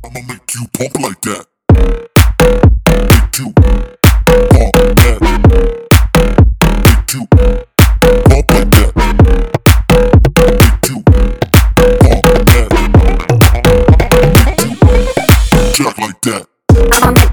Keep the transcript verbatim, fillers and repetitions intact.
I'ma make you pump like that. Make you pump that. Make you pump like that. Make you pump that. Make you jack like that. I'ma make